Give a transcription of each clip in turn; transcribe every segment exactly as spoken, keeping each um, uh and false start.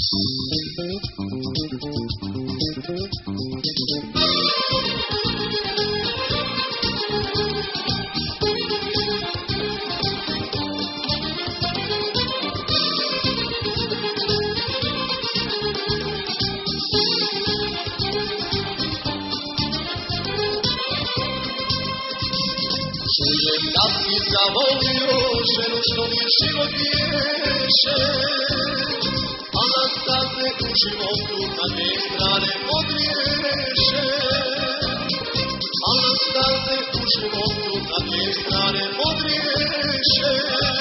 Čujem da si zavolio ženu što mi život bješe, a na staze u životu na dvije strane podriješe. A na staze u životu na dvije strane podriješe.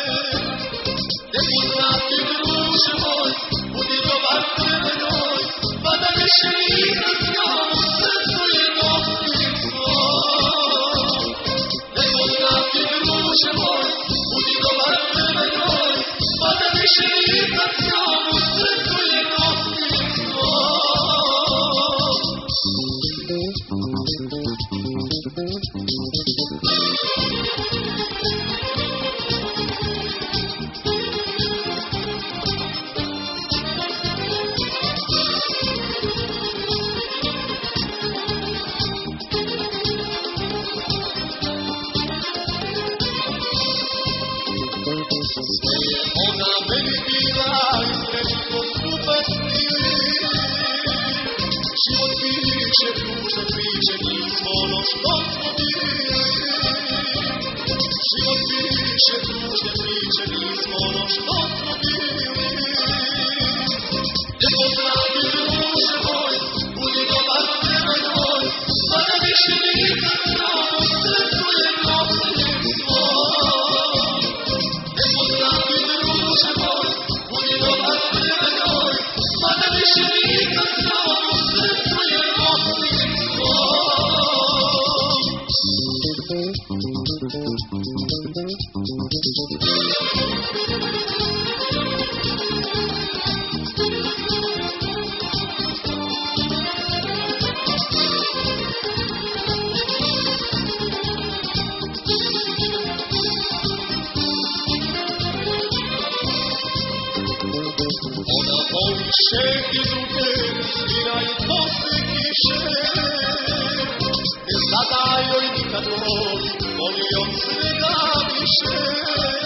Nepoznati druže moj, budi dobar prema njoj, pa da više nikad s njom u srcu je nosim svoj. Nepoznati druže moj, budi dobar prema njoj, pa da više nikad s njom u srcu je nosim svoj. Ona meni bila i sreći ko skupa stili. Život piše, tužne priče, nismo ono što smo bili. Život piše, tužne priče, nismo ono što smo bili. Nepoznati druže moj, budi dobar prema njoj, pa da više nikad s njom u srcu je nosim svoj. Nepoznati druže moj, budi dobar prema njoj, pa da više nikad s njom u srcu je nosim svoj. Ona voli šetnje druge, sviraju posle kiše. Ne zada joj nikad voli, voli od svega više.